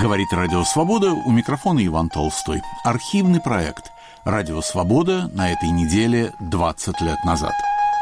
Говорит Радио Свобода, у микрофона Иван Толстой. Архивный проект «Радио Свобода» на этой неделе 20 лет назад.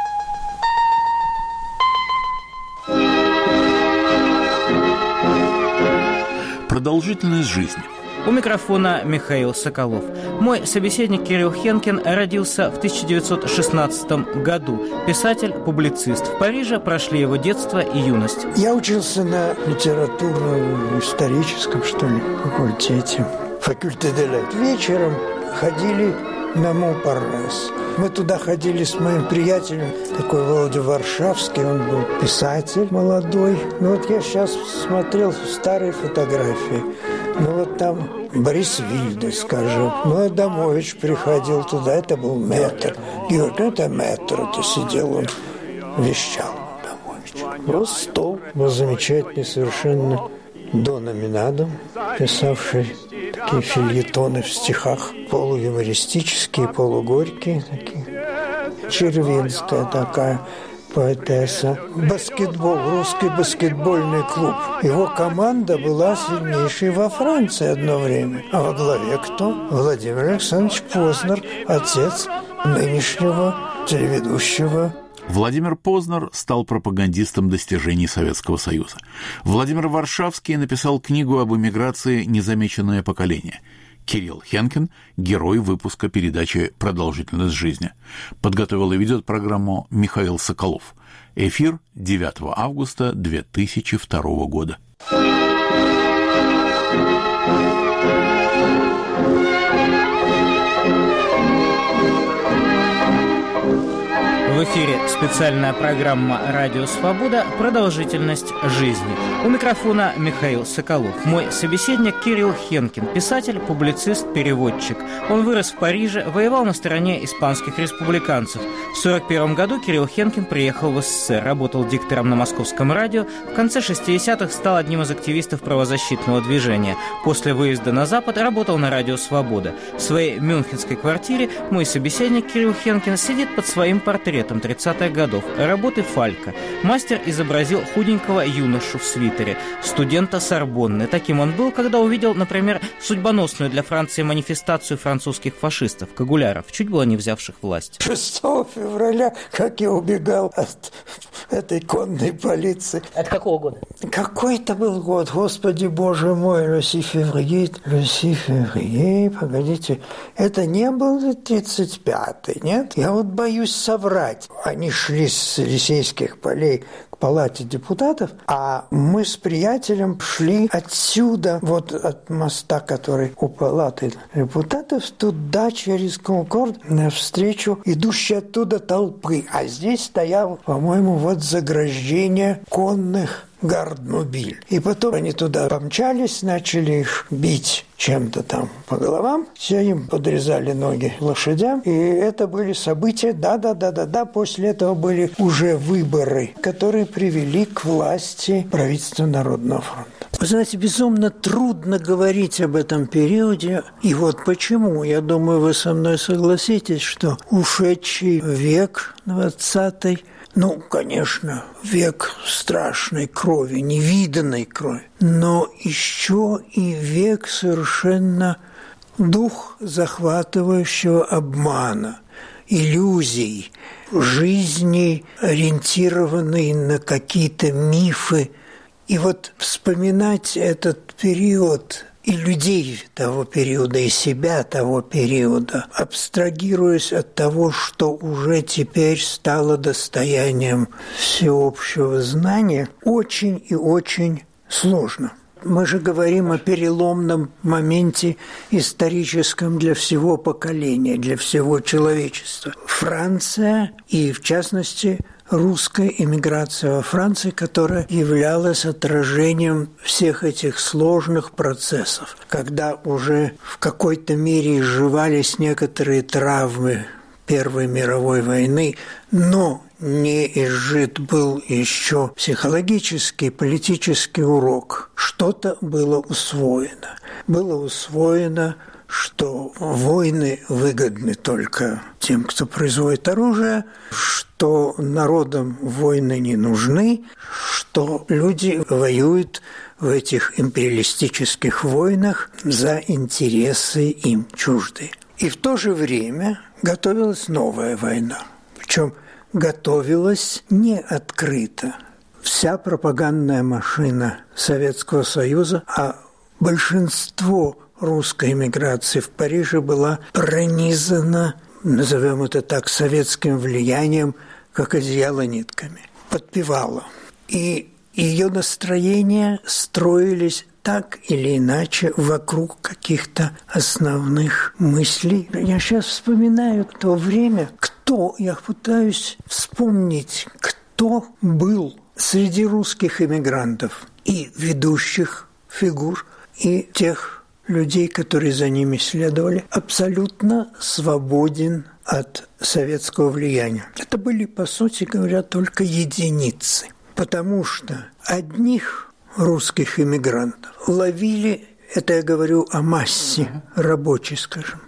Продолжительность жизни. У микрофона Михаил Соколов. Мой собеседник Кирилл Хенкин родился в 1916 году. Писатель, публицист. В Париже прошли его детство и юность. Я учился на литературно-историческом, что ли, факультете. Факультет де лет. Вечером ходили на Монпарнас. Мы туда ходили с моим приятелем, такой Володя Варшавский, он был писатель молодой. Ну вот я сейчас смотрел старые фотографии. Ну вот там Борис Вильде, скажем. Ну, Адамович приходил туда, это был мэтр. Георг, это мэтр, это сидел, он вещал, Адамович. Вот стол был замечательный совершенно Дона Минадо, писавший такие фельетоны в стихах, полуюмористические, полугорькие, такие. Червинская такая поэтесса. Баскетбол, русский баскетбольный клуб. Его команда была сильнейшей во Франции одно время. А во главе кто? Владимир Александрович Познер, отец нынешнего телеведущего. Владимир Познер стал пропагандистом достижений Советского Союза. Владимир Варшавский написал книгу об эмиграции «Незамеченное поколение». Кирилл Хенкин – герой выпуска передачи «Продолжительность жизни». Подготовил и ведет программу Михаил Соколов. Эфир 9 августа 2002 года. В эфире специальная программа «Радио Свобода. Продолжительность жизни». У микрофона Михаил Соколов. Мой собеседник Кирилл Хенкин, писатель, публицист, переводчик. Он вырос в Париже, воевал на стороне испанских республиканцев. В 1941 году Кирилл Хенкин приехал в СССР, работал диктором на Московском радио. В конце 60-х стал одним из активистов правозащитного движения. После выезда на Запад работал на «Радио Свобода». В своей мюнхенской квартире мой собеседник Кирилл Хенкин сидит под своим портретом 30-х годов, работы Фалька. Мастер изобразил худенького юношу в свитере, студента Сорбонны. Таким он был, когда увидел, например, судьбоносную для Франции манифестацию французских фашистов, кагуляров, чуть было не взявших власть. 6 февраля, как я убегал от этой конной полиции. От какого года? Какой-то был год, господи боже мой, Люси Феврие, погодите, это не был 35-й, нет? Я вот боюсь соврать. Они шли с Елисейских полей к палате депутатов, а мы с приятелем шли отсюда, вот от моста, который у палаты депутатов, туда через Конкорд навстречу идущей оттуда толпы. А здесь стоял, по-моему, вот заграждение конных гардмобиль. И потом они туда помчались, начали их бить чем-то там по головам, все им подрезали ноги лошадям, и это были события, да, после этого были уже выборы, которые привели к власти правительства Народного фронта. Вы знаете, безумно трудно говорить об этом периоде, и вот почему. Я думаю, вы со мной согласитесь, что ушедший век 20-й, ну, конечно, век страшной крови, невиданной крови, но еще и век совершенно дух захватывающего обмана, иллюзий, жизни, ориентированной на какие-то мифы. И вот вспоминать этот период и людей того периода, и себя того периода, абстрагируясь от того, что уже теперь стало достоянием всеобщего знания, очень и очень сложно. Мы же говорим о переломном моменте историческом для всего поколения, для всего человечества. Франция и, в частности, русская эмиграция во Франции, которая являлась отражением всех этих сложных процессов, когда уже в какой-то мере изживались некоторые травмы Первой мировой войны, но не изжит был еще психологический, политический урок. Что-то было усвоено. Было усвоено что войны выгодны только тем, кто производит оружие, что народам войны не нужны, что люди воюют в этих империалистических войнах за интересы им чуждые. И в то же время готовилась новая война. Причем готовилась не открыто. Вся пропагандная машина Советского Союза, а большинство русской эмиграции в Париже была пронизана, назовем это так, советским влиянием, как одеяло нитками. Подпевала. И ее настроения строились так или иначе вокруг каких-то основных мыслей. Я сейчас вспоминаю то время, я пытаюсь вспомнить, кто был среди русских эмигрантов и ведущих фигур, и тех людей, которые за ними следовали, абсолютно свободен от советского влияния. Это были, по сути говоря, только единицы, потому что одних русских эмигрантов ловили, это я говорю о массе рабочей, скажем,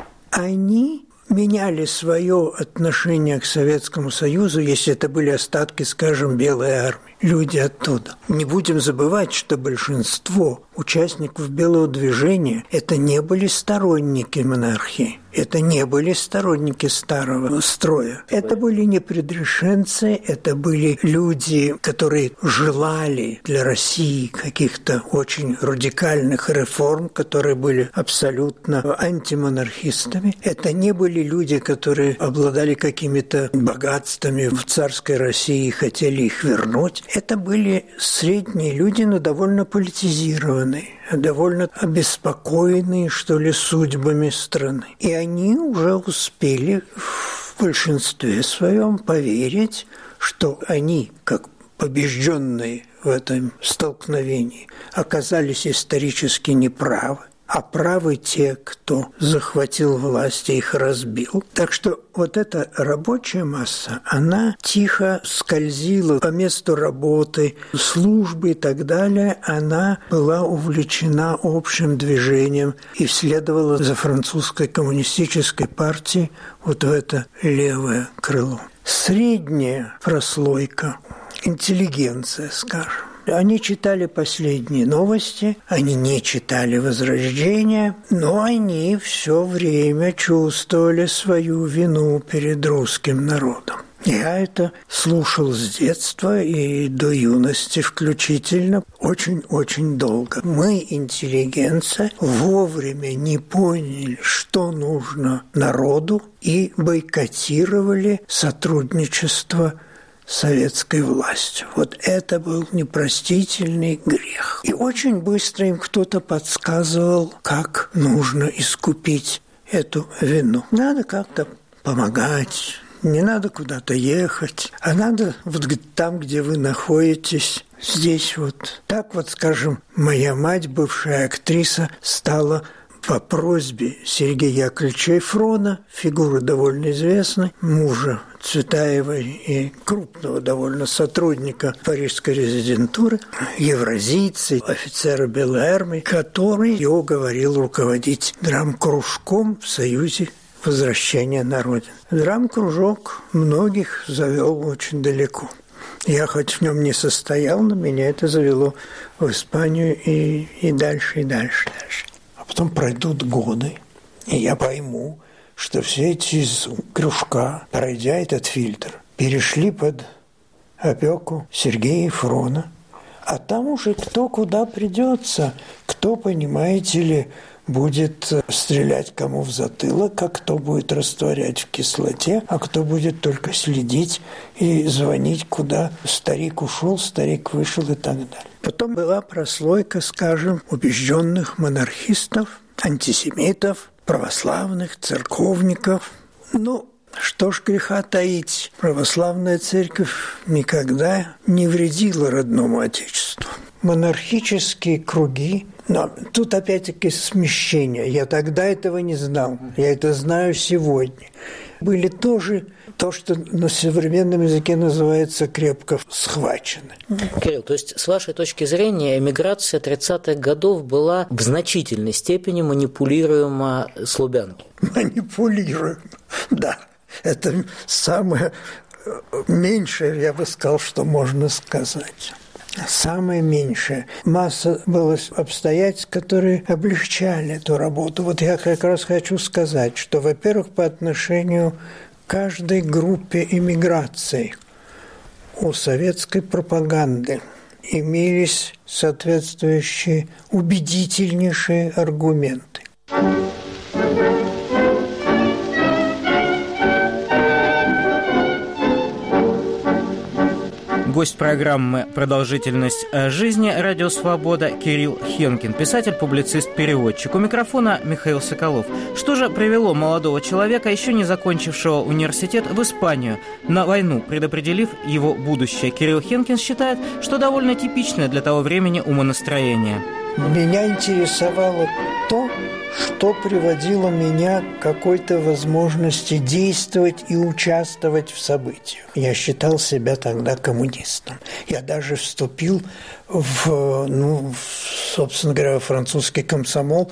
они меняли свое отношение к Советскому Союзу, если это были остатки, скажем, Белой армии, люди оттуда. Не будем забывать, что большинство участников Белого движения – это не были сторонники монархии, это не были сторонники старого строя. Это были непредрешенцы, это были люди, которые желали для России каких-то очень радикальных реформ, которые были абсолютно антимонархистами. Это не были люди, которые обладали какими-то богатствами в царской России и хотели их вернуть. Это были средние люди, но довольно политизированные, довольно обеспокоенные, что ли, судьбами страны. И они уже успели в большинстве своем поверить, что они, как побежденные в этом столкновении, оказались исторически неправы, а правы те, кто захватил власть и их разбил. Так что вот эта рабочая масса, она тихо скользила по месту работы, службы и так далее. Она была увлечена общим движением и следовала за французской коммунистической партией вот в это левое крыло. Средняя прослойка, интеллигенция, скажем, они читали последние новости, они не читали «Возрождение», но они все время чувствовали свою вину перед русским народом. Я это слушал с детства и до юности включительно очень-очень долго. Мы, интеллигенция, вовремя не поняли, что нужно народу, и бойкотировали сотрудничество советской властью. Вот это был непростительный грех. И очень быстро им кто-то подсказывал, как нужно искупить эту вину. Надо как-то помогать, не надо куда-то ехать, а надо вот там, где вы находитесь, здесь вот. Так вот, скажем, моя мать, бывшая актриса, стала по просьбе Сергея Яковлевича Эфрона, фигуры довольно известной, мужа Цветаевой и крупного довольно сотрудника парижской резидентуры, евразийца, офицера Белой армии, который ее уговорил руководить драм-кружком в Союзе возвращения на родину. Драм-кружок многих завел очень далеко. Я хоть в нем не состоял, но меня это завело в Испанию и дальше, и дальше, дальше. А потом пройдут годы, и я пойму, что все эти из кружка, пройдя этот фильтр, перешли под опеку Сергея Эфрона. А там уже кто куда придется, кто, понимаете ли, будет стрелять кому в затылок, а кто будет растворять в кислоте, а кто будет только следить и звонить, куда старик ушел, старик вышел и так далее. Потом была прослойка, скажем, убежденных монархистов, антисемитов, православных, церковников. Ну, что ж греха таить, православная церковь никогда не вредила родному отечеству. Монархические круги Но тут опять-таки смещение. Я тогда этого не знал. Я это знаю сегодня. Были тоже то, что на современном языке называется крепко схвачены. Кирилл, то есть, с вашей точки зрения, эмиграция 30-х годов была в значительной степени манипулируема с Лубянки? Манипулируема, да. Это самое меньшее, я бы сказал, что можно сказать. Самое меньшее. Масса было обстоятельств, которые облегчали эту работу. Вот я как раз хочу сказать, что, во-первых, по отношению к каждой группе эмиграции у советской пропаганды имелись соответствующие убедительнейшие аргументы. Гость программы «Продолжительность жизни» «Радио Свобода» Кирилл Хенкин, писатель, публицист, переводчик. У микрофона Михаил Соколов. Что же привело молодого человека, еще не закончившего университет, в Испанию на войну, предопределив его будущее? Кирилл Хенкин считает, что довольно типичное для того времени умонастроение. Меня интересовало то, что приводило меня к какой-то возможности действовать и участвовать в событиях. Я считал себя тогда коммунистом. Я даже вступил собственно говоря, во французский комсомол,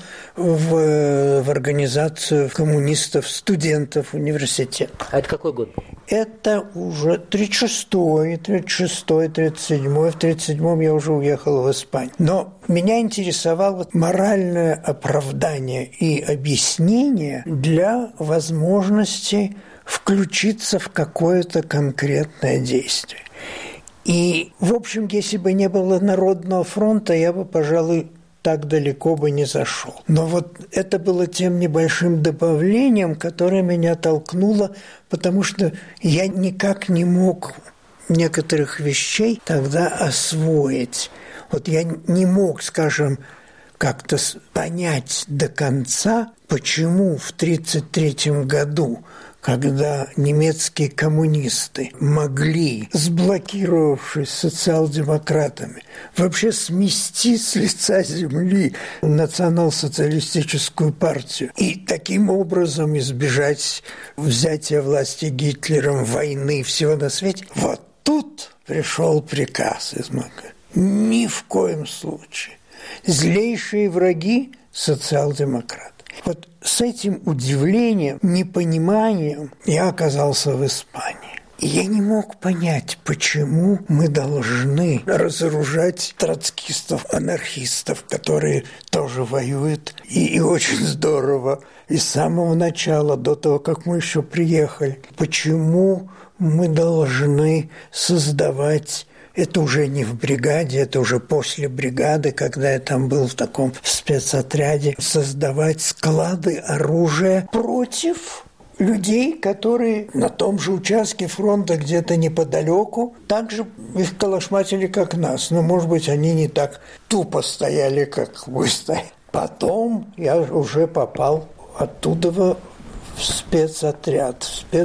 в организацию коммунистов, студентов университета. А это какой год? Это уже 36-й, 37-й. В 37-м я уже уехал в Испанию. Но меня интересовало моральное оправдание и объяснение для возможности включиться в какое-то конкретное действие. И, в общем, если бы не было Народного фронта, я бы, пожалуй, так далеко бы не зашел. Но вот это было тем небольшим добавлением, которое меня толкнуло, потому что я никак не мог некоторых вещей тогда освоить. Вот я не мог, скажем, как-то понять до конца, почему в 1933 году, когда немецкие коммунисты могли, сблокировавшись социал-демократами, вообще смести с лица земли национал-социалистическую партию и таким образом избежать взятия власти Гитлером, войны, всего на свете. Вот тут пришел приказ из Москвы. Ни в коем случае. Злейшие враги – социал-демократы. Вот с этим удивлением, непониманием я оказался в Испании. И я не мог понять, почему мы должны разоружать троцкистов, анархистов, которые тоже воюют, и очень здорово. И с самого начала, до того, как мы еще приехали, почему мы должны создавать... Это уже не в бригаде, это уже после бригады, когда я там был в таком спецотряде, создавать склады оружия против людей, которые на том же участке фронта где-то неподалеку, так же их калашматили, как нас. Но, может быть, они не так тупо стояли, как вы стояли. Потом я уже попал оттуда в спецотряд.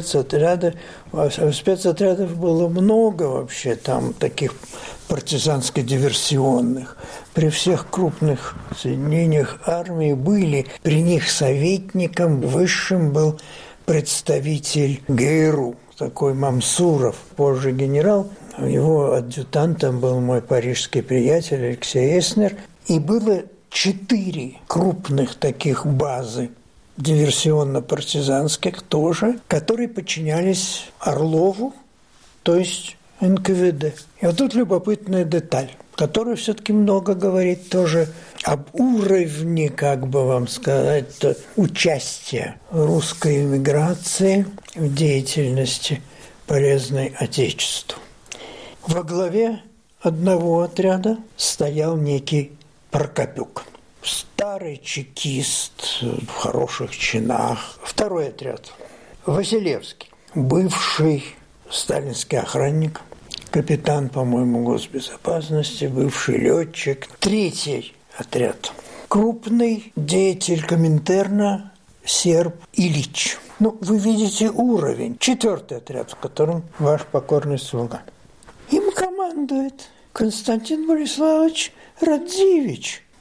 Спецотрядов было много вообще, там таких партизанско-диверсионных. При всех крупных соединениях армии были, при них советником высшим был представитель ГРУ, такой Мамсуров, позже генерал. Его адъютантом был мой парижский приятель Алексей Эснер. И было 4 крупных таких базы диверсионно-партизанских тоже, которые подчинялись Орлову, то есть НКВД. И вот тут любопытная деталь, которая все-таки много говорит тоже об уровне, как бы вам сказать, участия русской эмиграции в деятельности, полезной Отечеству. Во главе одного отряда стоял некий Прокопюк. Старый чекист в хороших чинах. Второй отряд. Василевский. Бывший сталинский охранник. Капитан, по-моему, госбезопасности. Бывший летчик. Третий отряд. Крупный деятель Коминтерна серб Ильич. Ну, вы видите уровень. 4-й отряд, в котором ваш покорный слуга. Им командует Константин Бориславович Радзивич.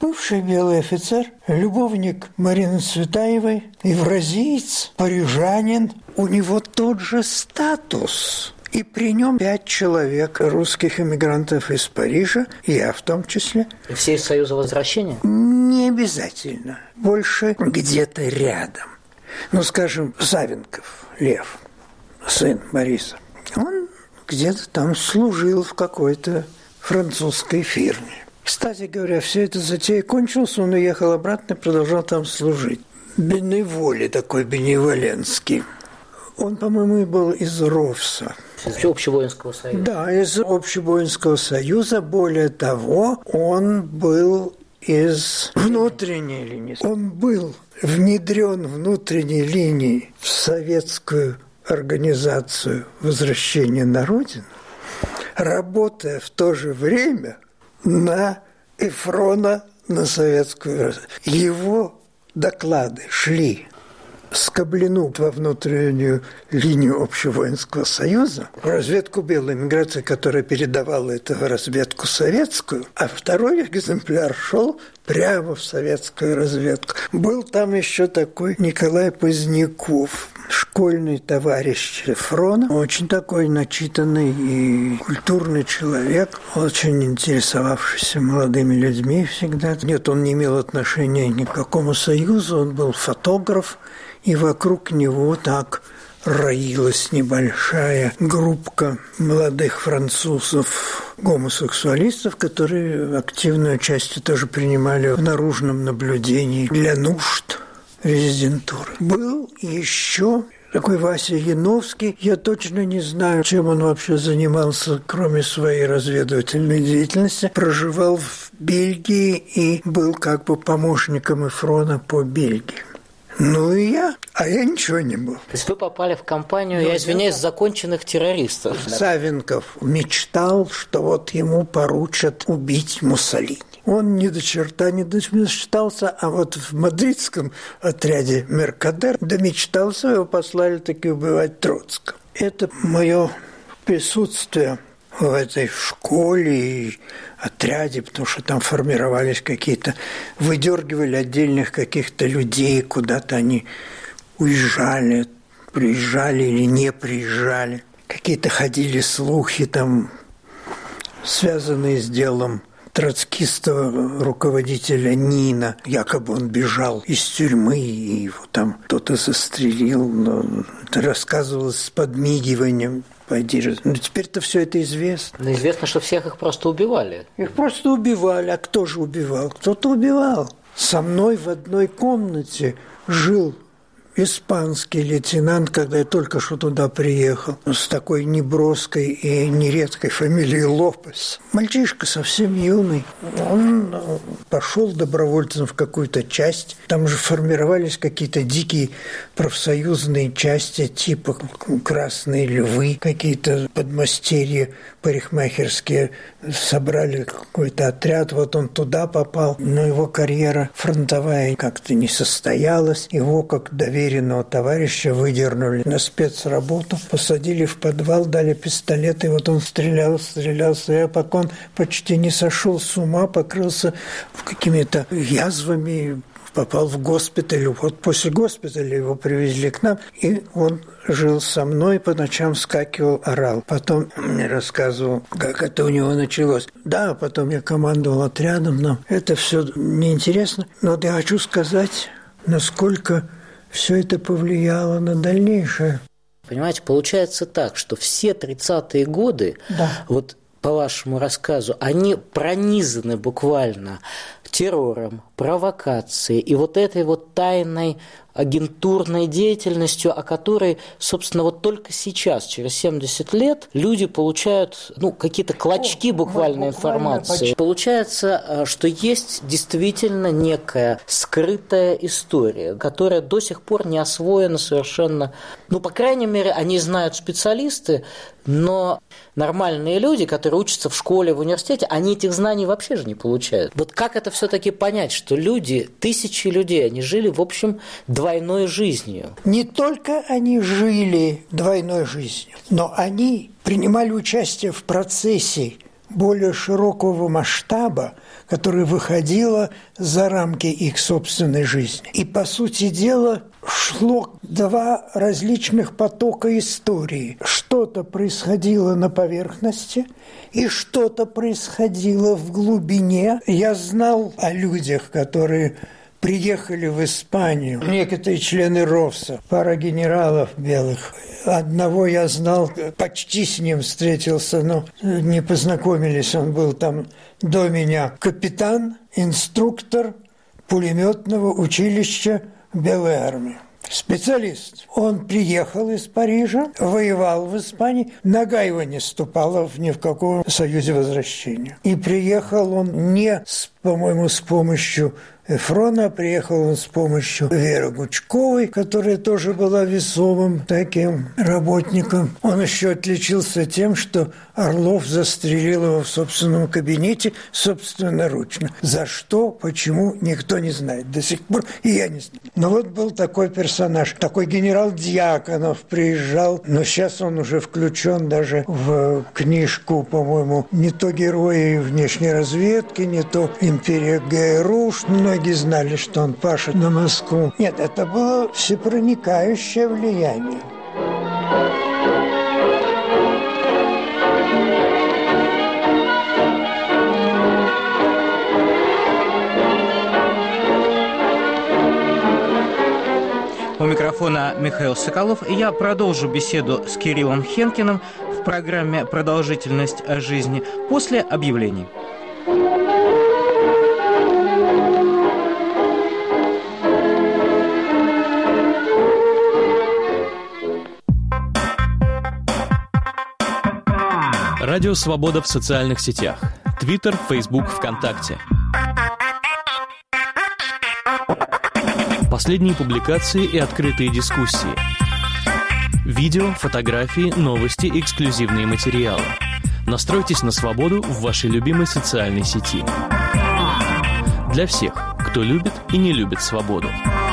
Бывший белый офицер, любовник Марины Цветаевой, евразиец, парижанин. У него тот же статус. И при нем 5 человек, русских эмигрантов из Парижа, и я в том числе. И все из Союза Возвращения? Не обязательно. Больше где-то рядом. Ну, скажем, Савенков Лев, сын Бориса. Он где-то там служил в какой-то французской фирме. Кстати говоря, все это затея кончилась, он уехал обратно и продолжал там служить. Беневоли такой, беневоленский. Он, по-моему, был из РОВСа. Из Общевоинского союза. Да, из Общевоинского союза. Более того, он был из внутренней линии. Он был внедрен внутренней линией в советскую организацию возвращения на родину, работая в то же время на Эфрона, на советскую. Его доклады шли Скоблину во внутреннюю линию Общевоинского союза, в разведку белой эмиграции, которая передавала это в разведку советскую, а второй экземпляр шел прямо в советскую разведку. Был там еще такой Николай Поздняков, школьный товарищ Эфрона, очень такой начитанный и культурный человек, очень интересовавшийся молодыми людьми всегда. Нет, он не имел отношения ни к какому союзу, он был фотограф, и вокруг него так роилась небольшая группка молодых французов, гомосексуалистов, которые активное участие тоже принимали в наружном наблюдении для нужд резидентуры. Был еще такой Вася Яновский. Я точно не знаю, чем он вообще занимался, кроме своей разведывательной деятельности. Проживал в Бельгии и был как бы помощником Эфрона по Бельгии. Ну и я, а я ничего не был. То есть вы попали в компанию, я извиняюсь, законченных террористов. Савенков мечтал, что вот ему поручат убить Муссолини. Он ни до черта не домечтался, а вот в мадридском отряде Меркадер домечтался, его послали таки убивать Троцкого. Это мое присутствие в этой школе и отряде, потому что там формировались какие-то, выдергивали отдельных каких-то людей, куда-то они уезжали, приезжали или не приезжали. Какие-то ходили слухи там, связанные с делом троцкистого руководителя Нина. Якобы он бежал из тюрьмы, и его там кто-то застрелил. Но это рассказывалось с подмигиванием. Но теперь-то все это известно. Но известно, что всех их просто убивали. Их просто убивали. А кто же убивал? Кто-то убивал. Со мной в одной комнате жил испанский лейтенант, когда я только что туда приехал, с такой неброской и нередкой фамилией Лопес. Мальчишка совсем юный. Он пошел добровольцем в какую-то часть. Там же формировались какие-то дикие профсоюзные части, типа «Красные львы», какие-то подмастерья парикмахерские. Собрали какой-то отряд, вот он туда попал. Но его карьера фронтовая как-то не состоялась. Его, как доверенного товарища, выдернули на спецработу, посадили в подвал, дали пистолет, и вот он стрелял, пока он почти не сошел с ума, покрылся какими-то язвами, попал в госпиталь. Вот после госпиталя его привезли к нам, и он жил со мной, по ночам вскакивал, орал. Потом мне рассказывал, как это у него началось. Да, потом я командовал отрядом, но это все неинтересно. Но вот я хочу сказать, насколько все это повлияло на дальнейшее. Понимаете, получается так, что все 30-е годы, вот по вашему рассказу, они пронизаны буквально террором, провокацией и вот этой вот тайной агентурной деятельностью, о которой, собственно, вот только сейчас, через 70 лет, люди получают какие-то клочки буквально информации. Получается, что есть действительно некая скрытая история, которая до сих пор не освоена совершенно. По крайней мере, они знают специалисты, но нормальные люди, которые учатся в школе, в университете, они этих знаний вообще же не получают. Вот как это все-таки понять, что люди, тысячи людей, они жили, в общем, двойной жизнью? Не только они жили двойной жизнью, но они принимали участие в процессе более широкого масштаба, которое выходило за рамки их собственной жизни. И, по сути дела, шло два различных потока истории. Что-то происходило на поверхности, и что-то происходило в глубине. Я знал о людях, которые приехали в Испанию, некоторые члены РОВСа, пара генералов белых. Одного я знал, почти с ним встретился, но не познакомились, он был там до меня. Капитан, инструктор пулеметного училища Белой армии. Специалист. Он приехал из Парижа, воевал в Испании, нога его не ступала ни в каком союзе возвращения. И приехал он не, по-моему, с помощью Эфрона, приехал он с помощью Веры Гучковой, которая тоже была весомым таким работником. Он еще отличился тем, что Орлов застрелил его в собственном кабинете собственноручно. За что, почему, никто не знает. До сих пор и я не знаю. Но вот был такой персонаж, такой генерал Дьяконов приезжал, но сейчас он уже включен даже в книжку, по-моему, не то «Герои внешней разведки», не то «Империя ГРУ». Многие знали, что он пашет на Москву. Нет, это было всепроникающее влияние. У микрофона Михаил Соколов, и я продолжу беседу с Кириллом Хенкиным в программе «Продолжительность жизни» после объявлений. Радио «Свобода» в социальных сетях. Твиттер, Фейсбук, ВКонтакте. Последние публикации и открытые дискуссии. Видео, фотографии, новости, эксклюзивные материалы. Настройтесь на свободу в вашей любимой социальной сети. Для всех, кто любит и не любит свободу.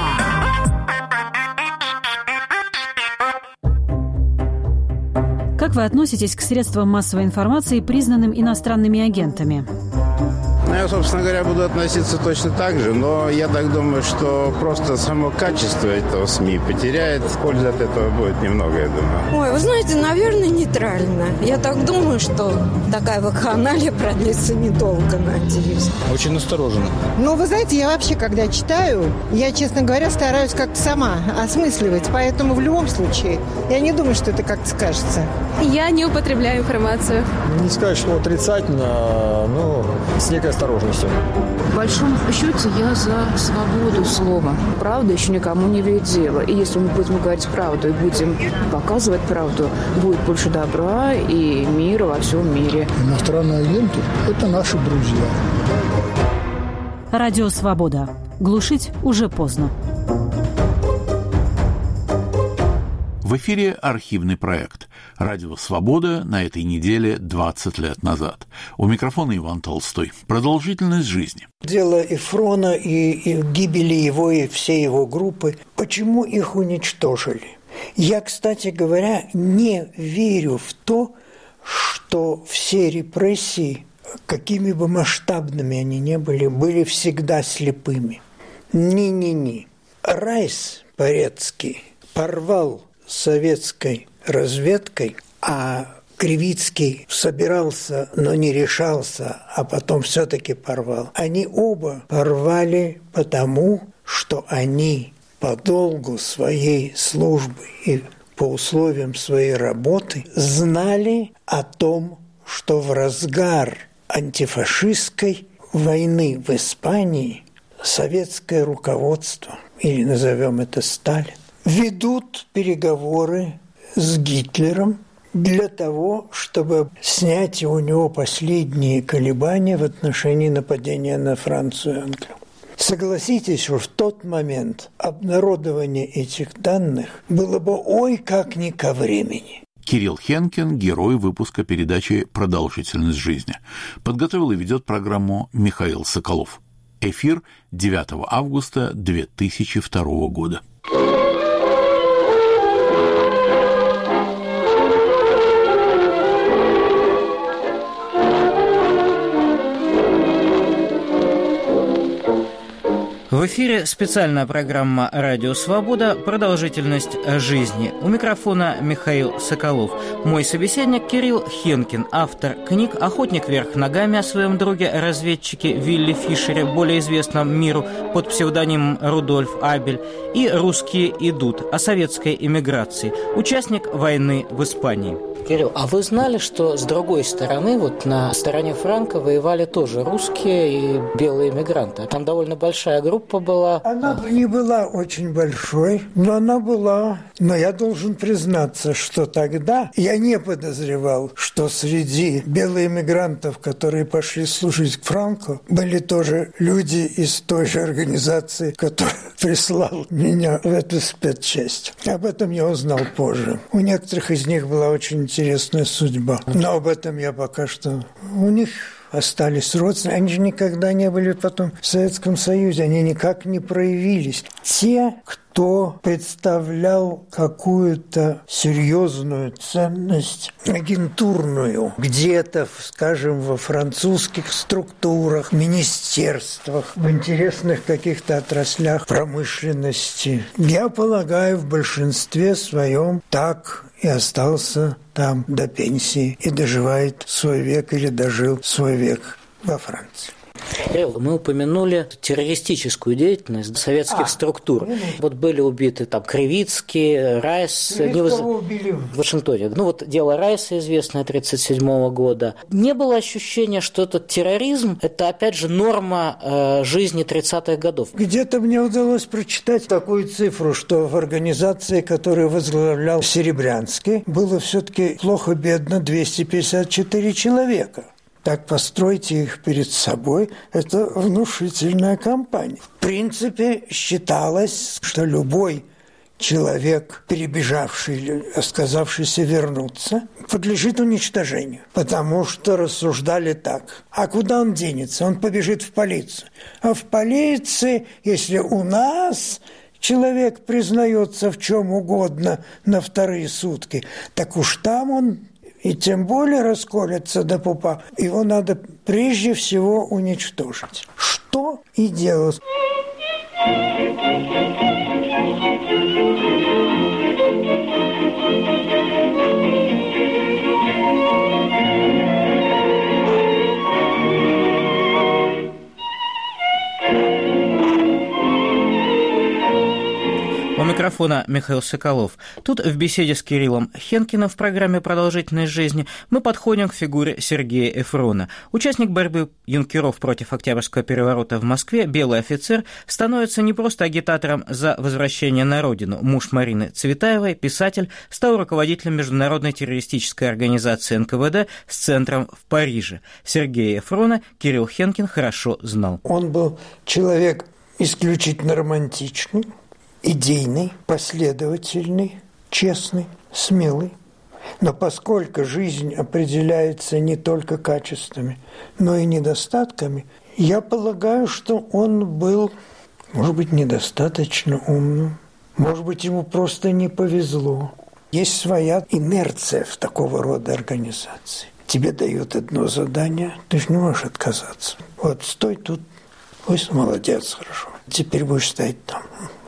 Как вы относитесь к средствам массовой информации, признанным иностранными агентами? Я, собственно говоря, буду относиться точно так же, но я так думаю, что просто само качество этого СМИ потеряет. Пользы от этого будет немного, я думаю. Ой, вы знаете, наверное, нейтрально. Я так думаю, что такая вакханалия продлится недолго, надеюсь. Очень настороженно. Ну, вы знаете, я вообще, когда читаю, я, честно говоря, стараюсь как-то сама осмысливать. Поэтому в любом случае, я не думаю, что это как-то скажется. Я не употребляю информацию. Не сказать, что отрицательно, но с некой осторожностью. В большом счете я за свободу слова. Правда еще никому не имеет дела. И если мы будем говорить правду и будем показывать правду, будет больше добра и мира во всем мире. Иностранные агенты – это наши друзья. Радио «Свобода». Глушить уже поздно. В эфире архивный проект «Радио Свобода» на этой неделе 20 лет назад. У микрофона Иван Толстой. Продолжительность жизни. Дело Эфрона и гибели его и всей его группы. Почему их уничтожили? Я, кстати говоря, не верю в то, что все репрессии, какими бы масштабными они ни были, были всегда слепыми. Ни-ни-ни. Райс Порецкий порвал советской разведкой, а Кривицкий собирался, но не решался, а потом все-таки порвал. Они оба порвали потому, что они по долгу своей службы и по условиям своей работы знали о том, что в разгар антифашистской войны в Испании советское руководство, или назовем это Сталин, ведут переговоры с Гитлером для того, чтобы снять у него последние колебания в отношении нападения на Францию и Англию. Согласитесь, что в тот момент обнародование этих данных было бы ой как не ко времени. Кирилл Хенкин, герой выпуска передачи «Продолжительность жизни». Подготовил и ведет программу Михаил Соколов. Эфир 9 августа 2002 года. В эфире специальная программа «Радио Свобода. Продолжительность жизни». У микрофона Михаил Соколов. Мой собеседник Кирилл Хенкин, автор книг «Охотник вверх ногами» о своем друге-разведчике Вилли Фишере, более известном миру под псевдонимом Рудольф Абель, и «Русские идут» о советской эмиграции, участник войны в Испании. Кирилл, а вы знали, что с другой стороны, вот на стороне Франко воевали тоже русские и белые эмигранты? Там довольно большая группа была. Она не была очень большой, но она была. Но я должен признаться, что тогда я не подозревал, что среди белоэмигрантов, которые пошли служить к Франко, были тоже люди из той же организации, которая прислала меня в эту спецчасть. Об этом я узнал позже. У некоторых из них была очень интересная судьба. Но об этом я пока что... У них остались родственники. Они же никогда не были потом в Советском Союзе. Они никак не проявились. Те, кто представлял какую-то серьезную ценность агентурную, где-то, скажем, во французских структурах, министерствах, в интересных каких-то отраслях промышленности, я полагаю, в большинстве своем так и остался там до пенсии и доживает свой век или дожил свой век во Франции. Мы упомянули террористическую деятельность советских структур. Вот были убиты там Кривицкий, Райс. Убили в Вашингтоне. Ну вот дело Райса известное 1937 года. Не было ощущения, что этот терроризм – это, опять же, норма жизни 30-х годов. Где-то мне удалось прочитать такую цифру, что в организации, которую возглавлял Серебрянский, было все-таки плохо-бедно 254 человека. Так постройте их перед собой, это внушительная кампания. В принципе, считалось, что любой человек, перебежавший или отказавшийся вернуться, подлежит уничтожению. Потому что рассуждали так. А куда он денется? Он побежит в полицию. А в полиции, если у нас... человек признается в чем угодно на вторые сутки, так уж там он и тем более расколется до пупа. Его надо прежде всего уничтожить. Что и делалось. У микрофона Михаил Соколов. Тут в беседе с Кириллом Хенкиным в программе «Продолжительность жизни» мы подходим к фигуре Сергея Эфрона. Участник борьбы юнкеров против Октябрьского переворота в Москве, белый офицер, становится не просто агитатором за возвращение на родину. Муж Марины Цветаевой, писатель, стал руководителем международной террористической организации НКВД с центром в Париже. Сергея Эфрона Кирилл Хенкин хорошо знал. Он был человек исключительно романтичный, идейный, последовательный, честный, смелый. Но поскольку жизнь определяется не только качествами, но и недостатками, я полагаю, что он был, может быть, недостаточно умным, может быть, ему просто не повезло. Есть своя инерция в такого рода организации. Тебе дают одно задание, ты же не можешь отказаться. Вот, стой тут, ой, молодец, хорошо. Теперь будешь стоять там.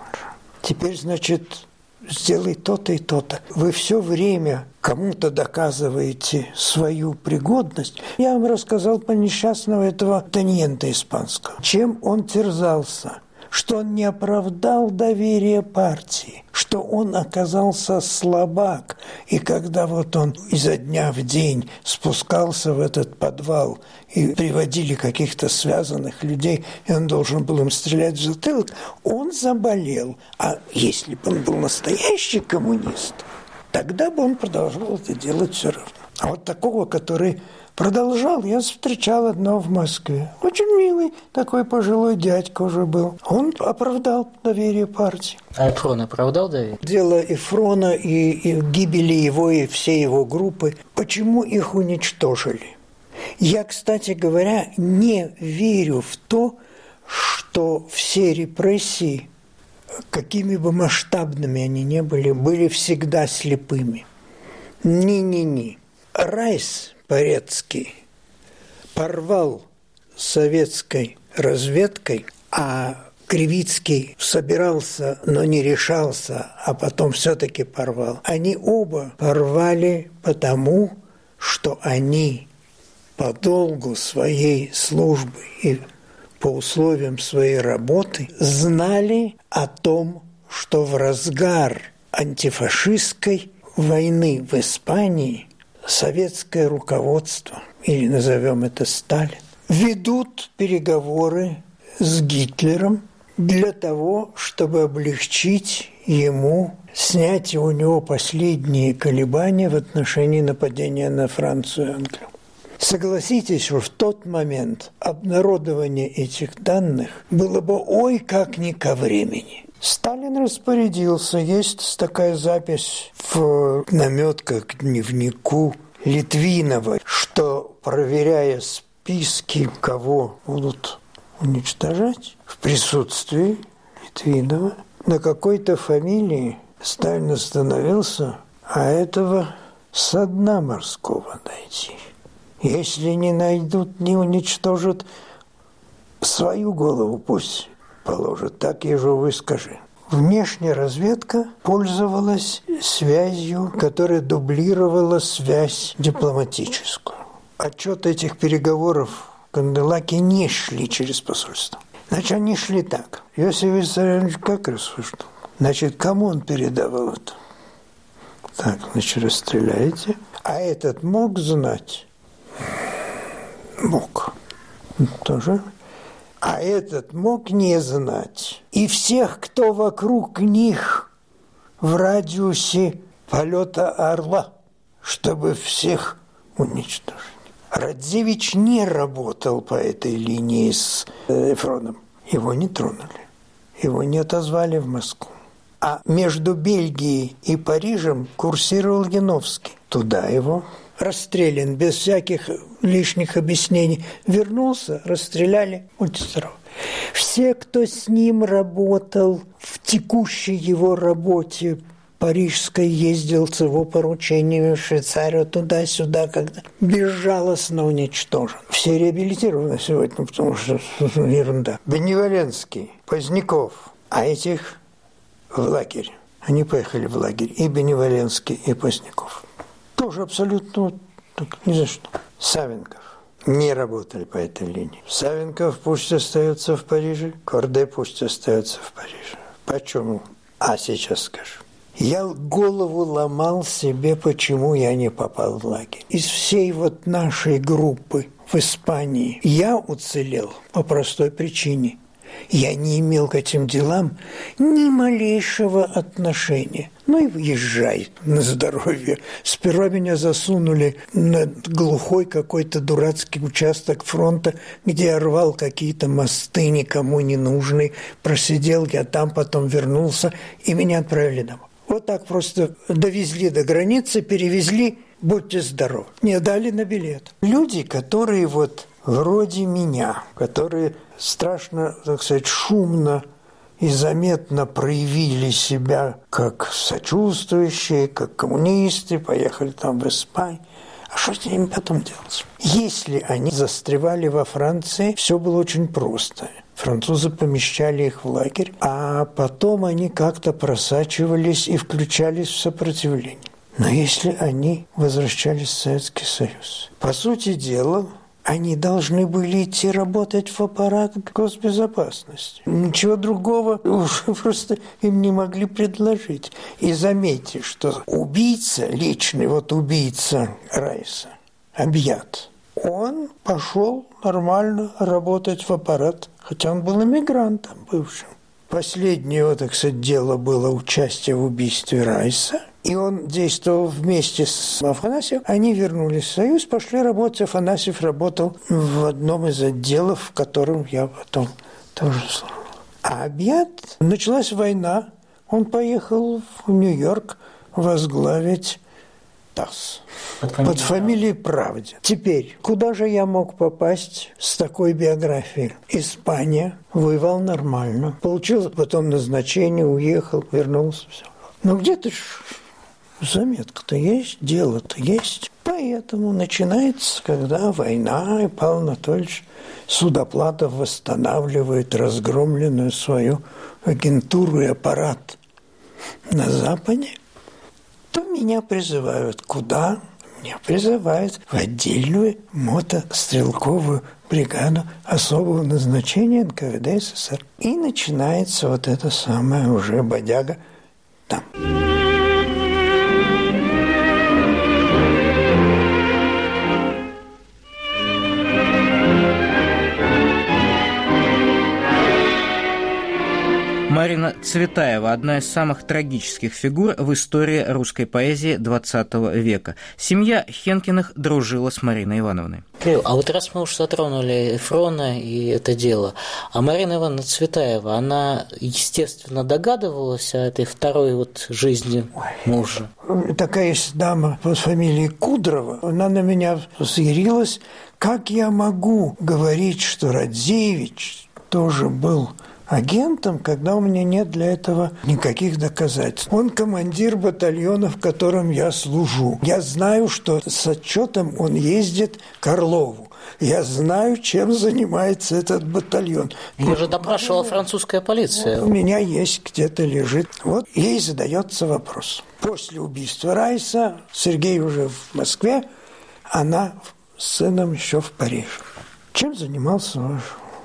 Теперь, значит, сделай то-то и то-то. Вы все время кому-то доказываете свою пригодность. Я вам рассказал по несчастного этого теньента испанского. Чем он терзался? Что он не оправдал доверие партии, что он оказался слабак. И когда вот он изо дня в день спускался в этот подвал и приводили каких-то связанных людей, и он должен был им стрелять в затылок, он заболел. А если бы он был настоящий коммунист, тогда бы он продолжал это делать все равно. А вот такого, который продолжал, я встречал одного в Москве. Очень милый такой пожилой дядька уже был. Он оправдал доверие партии. А Эфрон оправдал доверие? Дело Эфрона и гибели его, и всей его группы. Почему их уничтожили? Я, кстати говоря, не верю в то, что все репрессии, какими бы масштабными они ни были, были всегда слепыми. Ни-ни-ни. Райс Порецкий порвал с советской разведкой, а Кривицкий собирался, но не решался, а потом все-таки порвал. Они оба порвали потому, что они по долгу своей службы и по условиям своей работы знали о том, что в разгар антифашистской войны в Испании советское руководство, или назовем это Сталин, ведут переговоры с Гитлером для того, чтобы облегчить ему снятие у него последние колебания в отношении нападения на Францию и Англию. Согласитесь, что в тот момент обнародование этих данных было бы ой как не ко времени. Сталин распорядился, есть такая запись в наметках к дневнику Литвинова, что, проверяя списки, кого будут уничтожать, в присутствии Литвинова на какой-то фамилии Сталин остановился, а этого со дна морского найти. Если не найдут, не уничтожат, свою голову пусть положат, так ежовый скажи. Внешняя разведка пользовалась связью, которая дублировала связь дипломатическую. Отчет этих переговоров в Канделаке не шли через посольство. Значит, они шли так. Иосиф Виссарионович как рассуждал? Значит, кому он передавал это? Так, значит, расстреляете. А этот мог знать? Мог. Тоже. А этот мог не знать. И всех, кто вокруг них в радиусе полета орла, чтобы всех уничтожить. Радзевич не работал по этой линии с Эфроном. Его не тронули. Его не отозвали в Москву. А между Бельгией и Парижем курсировал Яновский. Туда его расстрелян без всяких лишних объяснений. Вернулся, расстреляли, будьте здоровы. Все, кто с ним работал в текущей его работе парижской, ездил с его поручениями в Швейцарию туда-сюда, когда безжалостно уничтожен. Все реабилитированы сегодня, потому что ерунда. Беневоленский, Поздняков, а этих в лагерь. Они поехали в лагерь. И Беневоленский, и Поздняков. Тоже абсолютно ни за что. Савенков. Не работали по этой линии. Савенков пусть остается в Париже, Корде пусть остается в Париже. Почему? А сейчас скажу. Я голову ломал себе, почему я не попал в лагерь. Из всей вот нашей группы в Испании я уцелел по простой причине. Я не имел к этим делам ни малейшего отношения. Ну и въезжай на здоровье. Сперва меня засунули на глухой какой-то дурацкий участок фронта, где я рвал какие-то мосты никому не нужные. Просидел я там, потом вернулся, и меня отправили домой. Вот так просто довезли до границы, перевезли, будьте здоровы. Мне дали на билет. Люди, которые вот вроде меня, которые страшно, так сказать, шумно и заметно проявили себя как сочувствующие, как коммунисты, поехали там в Испанию. А что с ними потом делать? Если они застревали во Франции, все было очень просто. Французы помещали их в лагерь, а потом они как-то просачивались и включались в сопротивление. Но если они возвращались в Советский Союз, по сути дела, они должны были идти работать в аппарат госбезопасности. Ничего другого уже просто им не могли предложить. И заметьте, что убийца, личный вот убийца Райса, Объят, он пошел нормально работать в аппарат, хотя он был эмигрантом бывшим. Последнее его, так сказать, дело было участие в убийстве Райса. И он действовал вместе с Афанасьевым. Они вернулись в Союз, пошли работать. Афанасьев работал в одном из отделов, в котором я потом тоже служил. А Объят, началась война. Он поехал в Нью-Йорк возглавить ТАСС. Под фамилией Правде. Теперь, куда же я мог попасть с такой биографией? Испания. Воевал нормально. Получил потом назначение, уехал, вернулся. Все. Ну где-то заметка-то есть, дело-то есть. Поэтому начинается, когда война, и Павел Анатольевич Судоплатов восстанавливает разгромленную свою агентуру и аппарат на Западе, то меня призывают куда? Меня призывают в отдельную мотострелковую бригаду особого назначения НКВД СССР. И начинается вот эта самая уже бодяга там. Марина Цветаева – одна из самых трагических фигур в истории русской поэзии XX века. Семья Хенкиных дружила с Мариной Ивановной. Кирилл, а вот раз мы уж затронули Эфрона и это дело, а Марина Ивановна Цветаева, она, естественно, догадывалась о этой второй вот жизни мужа? Такая есть дама по фамилии Кудрова, она на меня взъярилась. Как я могу говорить, что Радзевич тоже был агентом, когда у меня нет для этого никаких доказательств? Он командир батальона, в котором я служу. Я знаю, что с отчетом он ездит к Орлову. Я знаю, чем занимается этот батальон. Ее же допрашивала французская полиция. У меня есть, где-то лежит. Вот ей задается вопрос. После убийства Райса, Сергей уже в Москве, она с сыном еще в Париже. Чем занимался ваш?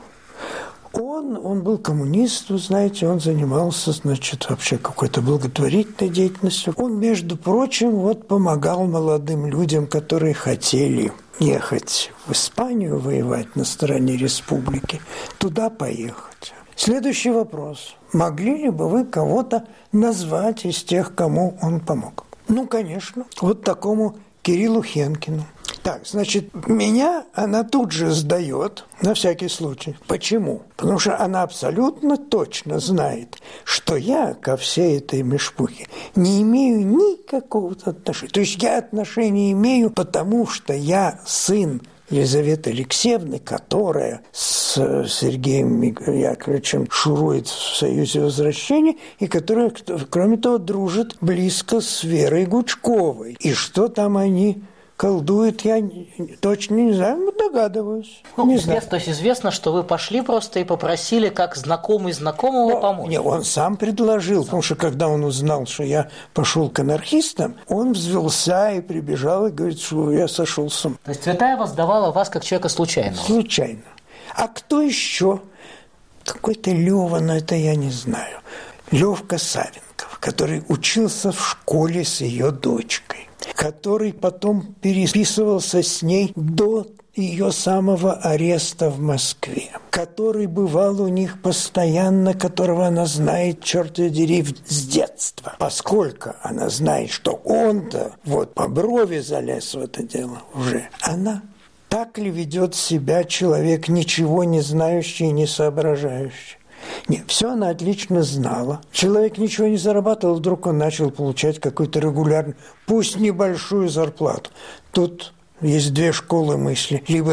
Он был коммунист, вы знаете, он занимался, значит, вообще какой-то благотворительной деятельностью. Он, между прочим, вот помогал молодым людям, которые хотели ехать в Испанию воевать на стороне республики, туда поехать. Следующий вопрос. Могли ли бы вы кого-то назвать из тех, кому он помог? Ну, конечно, вот такому Кириллу Хенкину. Так, значит, меня она тут же сдает, на всякий случай. Почему? Потому что она абсолютно точно знает, что я ко всей этой мешпухе не имею никакого отношения. То есть я отношения имею, потому что я сын Елизаветы Алексеевны, которая с Сергеем Яковлевичем шурует в Союзе Возвращения, и которая, кроме того, дружит близко с Верой Гучковой. И что там они колдует, я точно не знаю, но догадываюсь. Не знаю. То есть известно, что вы пошли просто и попросили, как знакомый знакомого, помочь. Нет, он сам предложил, потому что когда он узнал, что я пошел к анархистам, он взвелся и прибежал и говорит, что я сошел с ума. То есть Цветаева сдавала вас как человека случайного? Случайно. А кто еще? Какой-то Лёва, но это я не знаю. Лёвка Савенков, который учился в школе с ее дочкой, который потом переписывался с ней до ее самого ареста в Москве, который бывал у них постоянно, которого она знает, черт дери, с детства. Поскольку она знает, что он-то вот по брови залез в это дело уже, она так ли ведет себя человек, ничего не знающий и не соображающий? Нет, все она отлично знала. Человек ничего не зарабатывал, вдруг он начал получать какую-то регулярную, пусть небольшую зарплату. Тут есть две школы мысли. Либо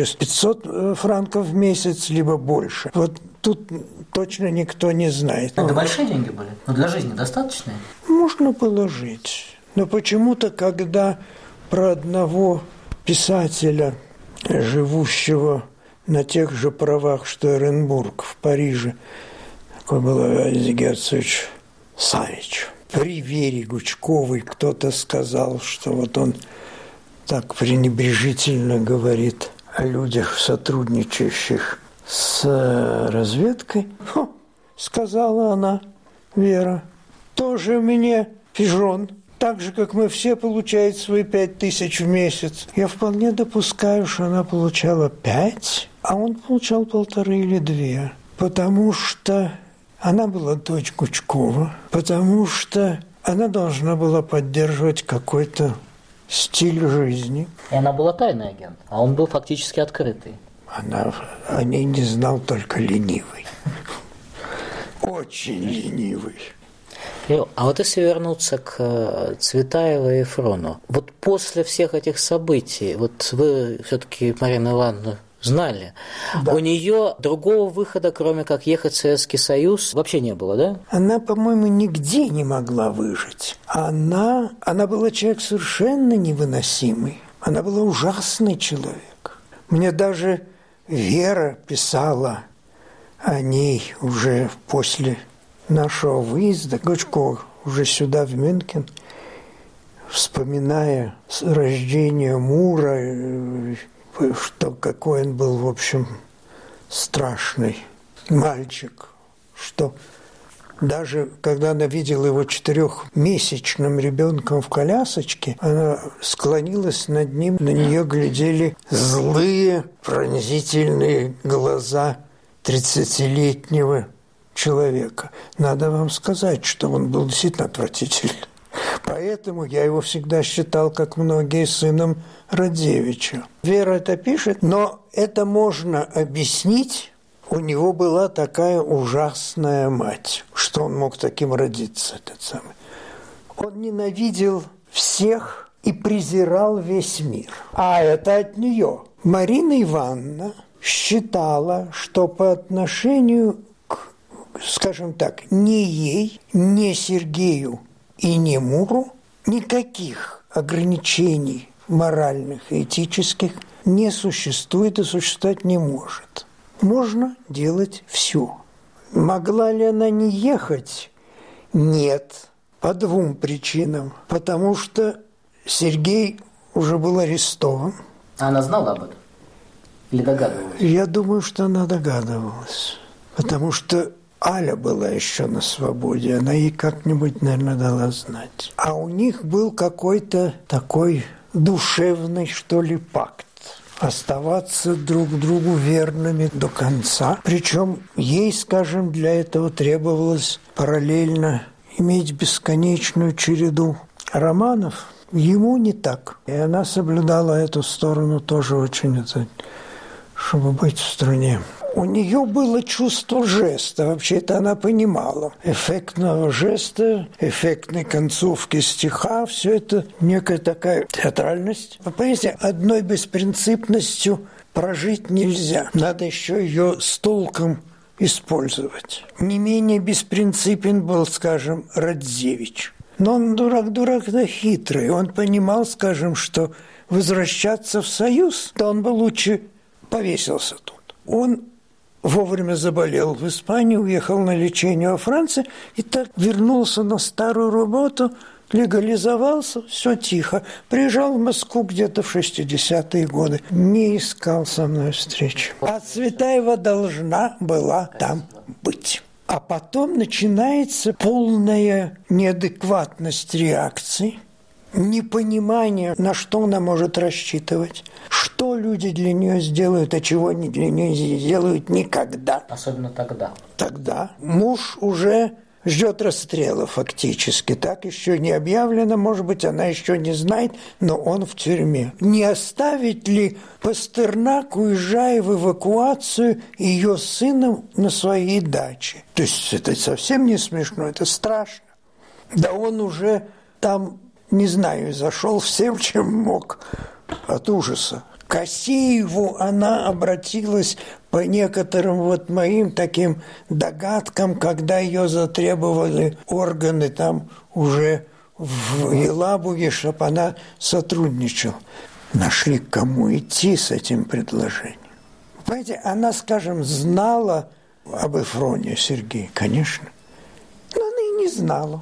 1500 франков в месяц, либо больше. Вот тут точно никто не знает. Это большие деньги были? Но для жизни достаточные? Можно было жить. Но почему-то, когда про одного писателя, живущего на тех же правах, что Эренбург в Париже, такой был Герцович Савич. При Вере Гучковой кто-то сказал, что вот он так пренебрежительно говорит о людях, сотрудничающих с разведкой. Сказала она, Вера, тоже мне пижон. Так же, как мы все получаем свои 5000 в месяц. Я вполне допускаю, что она получала 5, а он получал 1,5 или 2. Потому что она была дочь Гучкова, потому что она должна была поддерживать какой-то стиль жизни. И она была тайный агент, а он был фактически открытый. Она о ней не знал только ленивый. Очень ленивый. А вот если вернуться к Цветаевой и Эфрону, вот после всех этих событий, вот вы все-таки, Марина Ивановна, знали. Да. У нее другого выхода, кроме как ехать в Советский Союз, вообще не было, да? Она, по-моему, нигде не могла выжить. Она была человек совершенно невыносимый. Она была ужасный человек. Мне даже Вера писала о ней уже после нашего выезда, Гучкова, уже сюда, в Мюнхен, вспоминая рождение Мура, что какой он был, в общем, страшный мальчик, что даже когда она видела его 4-месячным ребенком в колясочке, она склонилась над ним, на нее глядели злые, пронзительные глаза 30-летнего человека. Надо вам сказать, что он был действительно отвратительный. Поэтому я его всегда считал, как многие, сыном Радзевича. Вера это пишет, но это можно объяснить. У него была такая ужасная мать, что он мог таким родиться, этот самый. Он ненавидел всех и презирал весь мир. А это от нее. Марина Ивановна считала, что по отношению к, скажем так, ни ей, ни Сергею и ни Муру никаких ограничений моральных и этических не существует и существовать не может. Можно делать все. Могла ли она не ехать? Нет. По 2 причинам. Потому что Сергей уже был арестован. А она знала об этом? Или догадывалась? Я думаю, что она догадывалась. Потому что Аля была еще на свободе. Она ей как-нибудь, наверное, дала знать. А у них был какой-то такой душевный, что ли, пакт. Оставаться друг другу верными до конца. Причем ей, скажем, для этого требовалось параллельно иметь бесконечную череду романов. Ему не так. И она соблюдала эту сторону тоже очень, чтобы быть в стране. У нее было чувство жеста. Вообще-то она понимала. Эффектного жеста, эффектной концовки стиха. Все это некая такая театральность. Вы понимаете, одной беспринципностью прожить нельзя. Надо еще ее с толком использовать. Не менее беспринципен был, скажем, Радзевич. Но он дурак, да хитрый. Он понимал, скажем, что возвращаться в Союз, то он бы лучше повесился тут. Он вовремя заболел в Испании, уехал на лечение во Францию и так вернулся на старую работу, легализовался, все тихо. Приезжал в Москву где-то в 60-е годы. Не искал со мной встречи. А Цветаева должна была там быть. А потом начинается полная неадекватность реакции, непонимание, на что она может рассчитывать, что люди для нее сделают, а чего они для нее не сделают никогда. Особенно тогда. Тогда муж уже ждет расстрела фактически. Так еще не объявлено, может быть, она еще не знает, но он в тюрьме. Не оставить ли Пастернак, уезжая в эвакуацию, ее сыном на своей даче? То есть это совсем не смешно, это страшно. Да он уже там, не знаю, зашел всем, чем мог от ужаса. К Асееву она обратилась по некоторым моим таким догадкам, когда ее затребовали органы там уже в Елабуге, чтобы она сотрудничала. Нашли, к кому идти с этим предложением. Понимаете, она, скажем, знала об Эфроне Сергея, конечно, но она и не знала.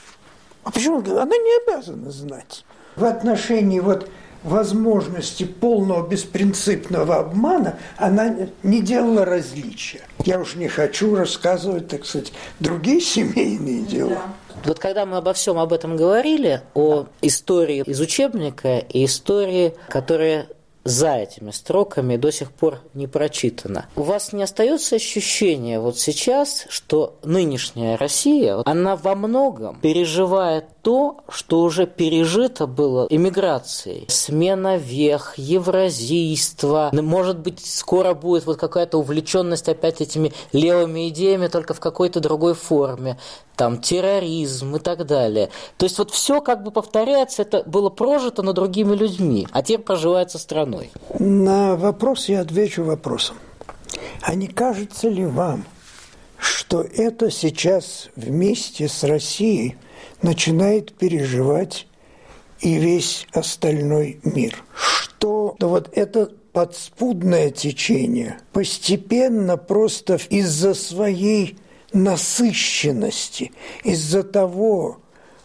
А почему? Она не обязана знать. В отношении возможности полного беспринципного обмана она не делала различия. Я уж не хочу рассказывать, так сказать, другие семейные дела. Вот когда мы обо всем об этом говорили, о истории из учебника и истории, которая за этими строками до сих пор не прочитана. У вас не остается ощущения сейчас, что нынешняя Россия, она во многом переживает то, что уже пережито было эмиграцией. Смена вех, евразийство. Может быть, скоро будет какая-то увлеченность опять этими левыми идеями, только в какой-то другой форме. Там терроризм и так далее. То есть все повторяется, это было прожито, но другими людьми, а теперь проживается страной. страной? На вопрос я отвечу вопросом. А не кажется ли вам, что это сейчас вместе с Россией начинает переживать и весь остальной мир? Что вот это подспудное течение постепенно просто из-за своей насыщенности, из-за того,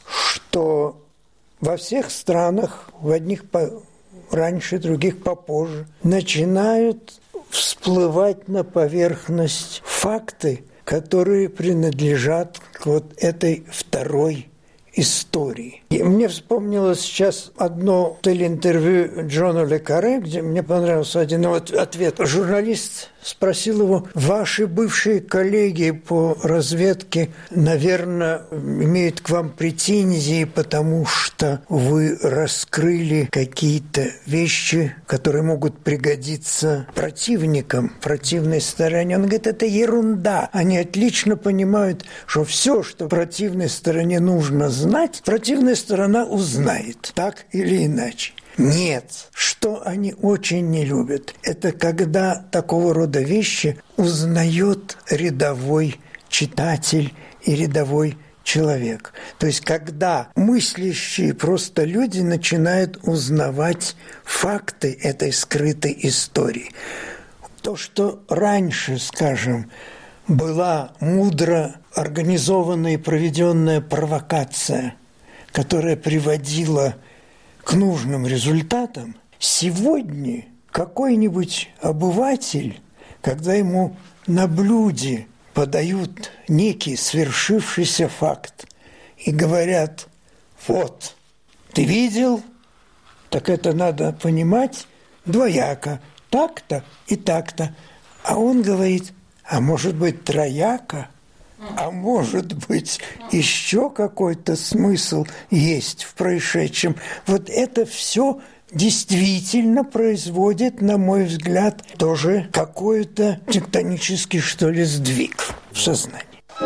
что во всех странах, в одних раньше, других попозже, начинают всплывать на поверхность факты, которые принадлежат к вот этой второй истории. И мне вспомнилось сейчас одно телеинтервью Джона Ле Карре, где мне понравился один ответ. Журналист спросил его: ваши бывшие коллеги по разведке, наверное, имеют к вам претензии, потому что вы раскрыли какие-то вещи, которые могут пригодиться противникам, противной стороне. Он говорит, это ерунда. Они отлично понимают, что все, что противной стороне нужно знать, противная сторона узнает, так или иначе. Нет, что они очень не любят, это когда такого рода вещи узнает рядовой читатель и рядовой человек. То есть, когда мыслящие просто люди начинают узнавать факты этой скрытой истории. То, что раньше, скажем, была мудро организованная и проведенная провокация, которая приводила к нужным результатам, сегодня какой-нибудь обыватель, когда ему на блюде подают некий свершившийся факт и говорят: вот, ты видел? Так это надо понимать двояко, так-то и так-то. А он говорит: а может быть, трояко? А может быть, еще какой-то смысл есть в происшедшем. Вот это все действительно производит, на мой взгляд, тоже какой-то тектонический, что ли, сдвиг в сознании.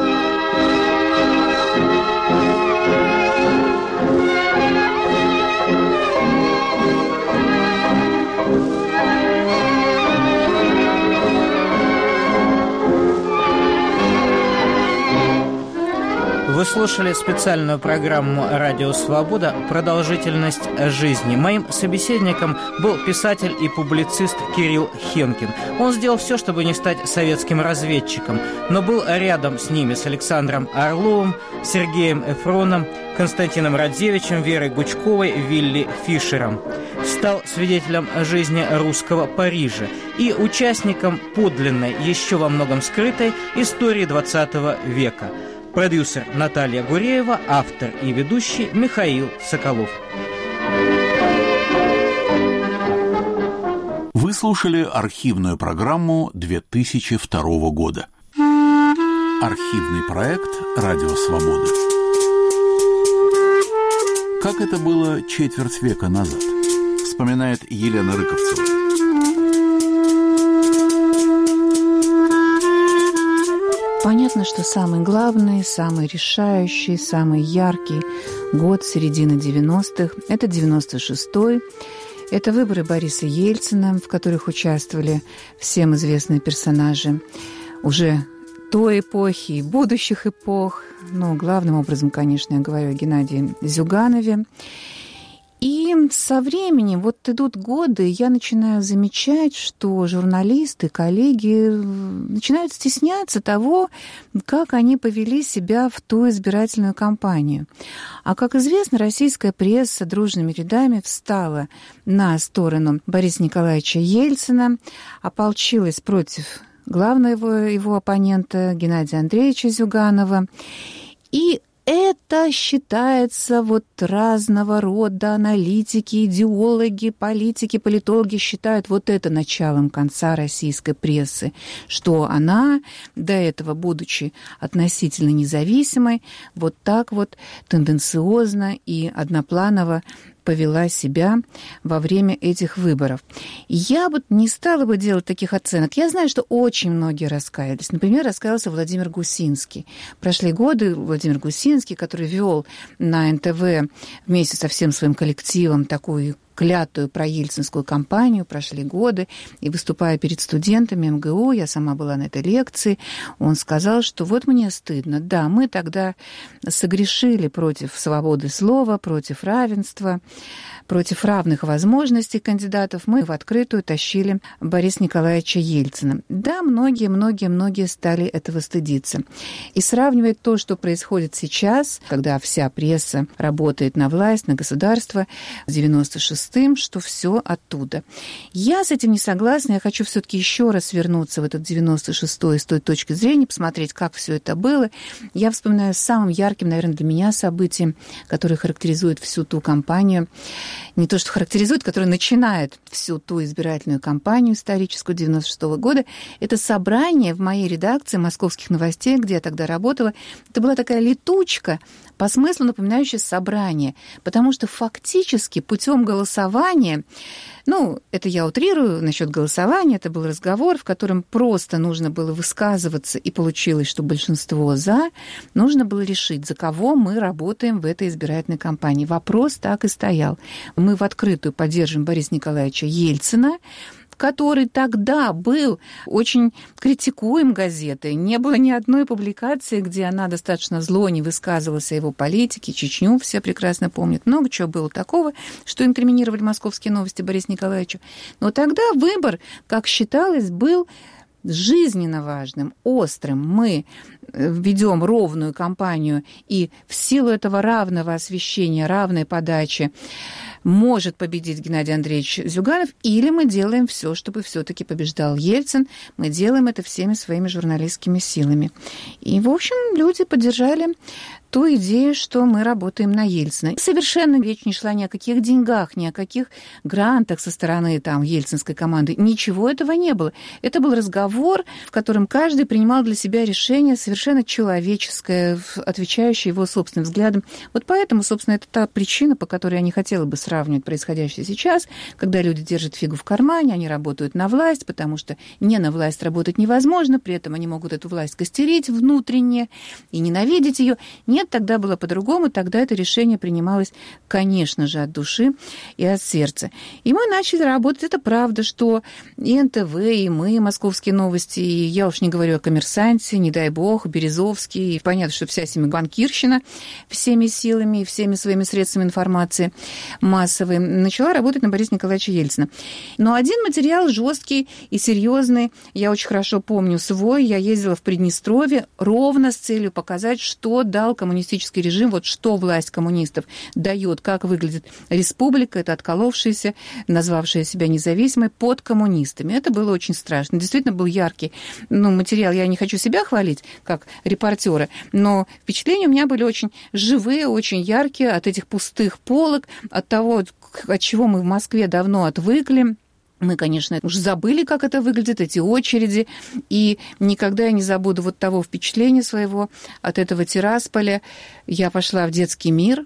Вы слушали специальную программу «Радио Свобода. Продолжительность жизни». Моим собеседником был писатель и публицист Кирилл Хенкин. Он сделал все, чтобы не стать советским разведчиком, но был рядом с ними, с Александром Орловым, Сергеем Эфроном, Константином Радзевичем, Верой Гучковой, Вилли Фишером. Стал свидетелем жизни русского Парижа и участником подлинной, еще во многом скрытой истории XX века. Продюсер Наталья Гуреева, автор и ведущий Михаил Соколов. Вы слушали архивную программу 2002 года. Архивный проект «Радио Свобода». Как это было четверть века назад, вспоминает Елена Рыковцева. Понятно, что самый главный, самый решающий, самый яркий год середины 90-х – это 96-й. Это выборы Бориса Ельцина, в которых участвовали всем известные персонажи уже той эпохи и будущих эпох. Но главным образом, конечно, я говорю о Геннадии Зюганове. И со временем, вот идут годы, я начинаю замечать, что журналисты, коллеги начинают стесняться того, как они повели себя в ту избирательную кампанию. А, как известно, российская пресса дружными рядами встала на сторону Бориса Николаевича Ельцина, ополчилась против главного его оппонента Геннадия Андреевича Зюганова. И это считается вот разного рода аналитики, идеологи, политики, политологи считают вот это началом конца российской прессы, что она, до этого, будучи относительно независимой, вот так вот тенденциозно и однопланово повела себя во время этих выборов. Я вот не стала бы делать таких оценок. Я знаю, что очень многие раскаялись. Например, раскаялся Владимир Гусинский. Прошли годы, Владимир Гусинский, который вел на НТВ вместе со всем своим коллективом такую клятую проельцинскую кампанию, прошли годы, и выступая перед студентами МГУ, я сама была на этой лекции, он сказал, что вот мне стыдно, да, мы тогда согрешили против свободы слова, против равенства, против равных возможностей кандидатов, мы в открытую тащили Бориса Николаевича Ельцина. Да, многие стали этого стыдиться. И сравнивать то, что происходит сейчас, когда вся пресса работает на власть, на государство, с 96-м, что все оттуда. Я с этим не согласна, я хочу все-таки еще раз вернуться в этот 96-й с той точки зрения, посмотреть, как все это было. Я вспоминаю самым ярким, наверное, для меня событием, которое характеризует всю ту кампанию, не то, что характеризует, которое начинает всю ту избирательную кампанию историческую 96-го года, это собрание в моей редакции «Московских новостей», где я тогда работала. Это была такая летучка, по смыслу напоминающая собрание, потому что фактически путем голосования, это я утрирую насчет голосования, это был разговор, в котором просто нужно было высказываться, и получилось, что большинство «за», нужно было решить, за кого мы работаем в этой избирательной кампании. Вопрос так и стоял. Мы в открытую поддерживаем Бориса Николаевича Ельцина, который тогда был очень критикуем газетой. Не было ни одной публикации, где она достаточно зло не высказывалась о его политике. Чечню все прекрасно помнят. Много чего было такого, что инкриминировали «Московские новости» Борису Николаевичу. Но тогда выбор, как считалось, был жизненно важным, острым. Мы ведем ровную кампанию, и в силу этого равного освещения, равной подачи может победить Геннадий Андреевич Зюганов, или мы делаем все, чтобы все-таки побеждал Ельцин. Мы делаем это всеми своими журналистскими силами. И, в общем, люди поддержали ту идею, что мы работаем на Ельцина. Совершенно речь не шла ни о каких деньгах, ни о каких грантах со стороны ельцинской команды. Ничего этого не было. Это был разговор, в котором каждый принимал для себя решение совершенно человеческое, отвечающее его собственным взглядам. Вот поэтому, собственно, это та причина, по которой я не хотела бы сравнивать происходящее сейчас, когда люди держат фигу в кармане, они работают на власть, потому что не на власть работать невозможно, при этом они могут эту власть костерить внутренне и ненавидеть ее. Нет, тогда было по-другому, тогда это решение принималось, конечно же, от души и от сердца. И мы начали работать. Это правда, что и НТВ, и мы, «Московские новости», и я уж не говорю о «Коммерсанте», не дай бог, Березовский, и понятно, что вся банкирщина всеми силами и всеми своими средствами информации массовой начала работать на Бориса Николаевича Ельцина. Но один материал жесткий и серьезный, я очень хорошо помню свой, я ездила в Приднестровье ровно с целью показать, что дал коммунистический режим, вот что власть коммунистов дает, как выглядит республика, это отколовшаяся, назвавшая себя независимой, под коммунистами. Это было очень страшно. Действительно был яркий материал. Я не хочу себя хвалить, как репортера, но впечатления у меня были очень живые, очень яркие от этих пустых полок, от того, от чего мы в Москве давно отвыкли. Мы, конечно, уже забыли, как это выглядит, эти очереди, и никогда я не забуду вот того впечатления своего от этого Тирасполя. Я пошла в детский мир,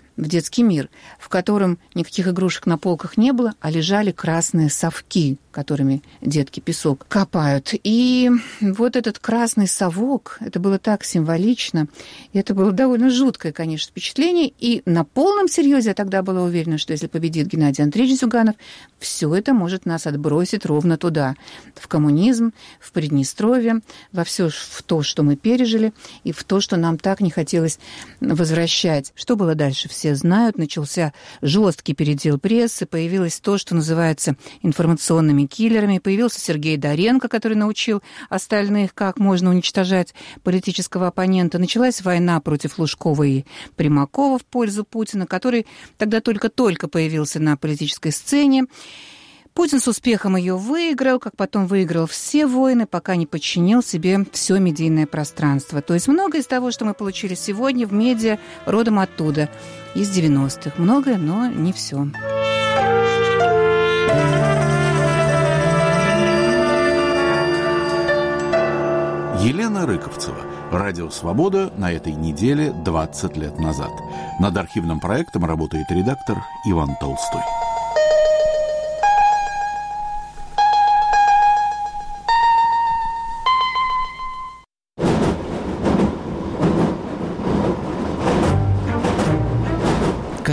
в котором никаких игрушек на полках не было, а лежали красные совки, которыми детки песок копают. И вот этот красный совок, это было так символично, и это было довольно жуткое, конечно, впечатление. И на полном серьезе я тогда была уверена, что если победит Геннадий Андреевич Зюганов, все это может нас отбросить ровно туда, в коммунизм, в Приднестровье, во все в то, что мы пережили, и в то, что нам так не хотелось возвращать. Что было дальше? Все знают. Начался жесткий передел прессы, появилось то, что называется информационными киллерами, появился Сергей Доренко, который научил остальных, как можно уничтожать политического оппонента. Началась война против Лужкова и Примакова в пользу Путина, который тогда только-только появился на политической сцене. Путин с успехом ее выиграл, как потом выиграл все войны, пока не подчинил себе все медийное пространство. То есть многое из того, что мы получили сегодня в медиа, родом оттуда, из 90-х. Многое, но не все. Елена Рыковцева. Радио «Свобода» на этой неделе 20 лет назад. Над архивным проектом работает редактор Иван Толстой.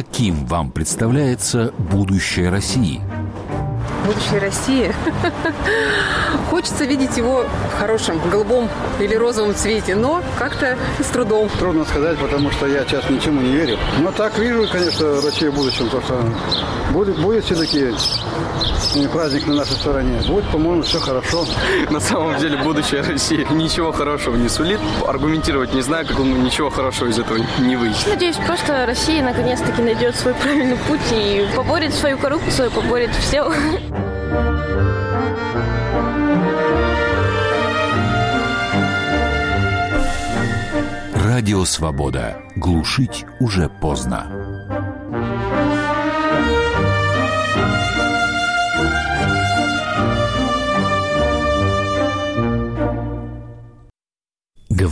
Каким вам представляется будущее России? Будущее России. Хочется видеть его в хорошем, голубом или розовом цвете, но как-то с трудом. Трудно сказать, потому что я сейчас ничему не верю. Но так вижу, конечно, Россию в будущем, потому что будет все-таки праздник на нашей стороне. Будет, по-моему, все хорошо. На самом деле будущее России ничего хорошего не сулит. Аргументировать не знаю, как ничего хорошего из этого не выйдет. Надеюсь, просто Россия наконец-таки найдет свой правильный путь и поборет свою коррупцию, поборет все. Радио «Свобода». Глушить уже поздно.